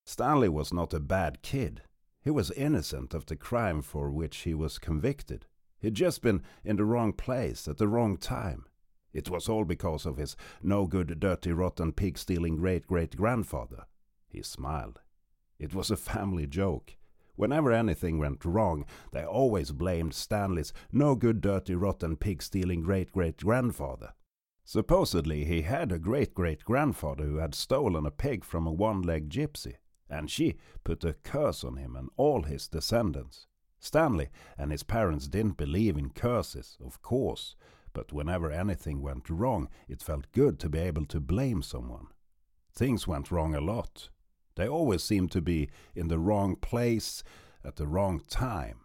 Stanley was not a bad kid. He was innocent of the crime for which he was convicted. He'd just been in the wrong place at the wrong time. It was all because of his no-good, dirty, rotten, pig-stealing great-great-grandfather. He smiled. It was a family joke. Whenever anything went wrong, they always blamed Stanley's no-good, dirty, rotten, pig-stealing great-great-grandfather. Supposedly he had a great-great-grandfather who had stolen a pig from a one-legged gypsy, and she put a curse on him and all his descendants. Stanley and his parents didn't believe in curses, of course, but whenever anything went wrong, it felt good to be able to blame someone. Things went wrong a lot. They always seemed to be in the wrong place at the wrong time.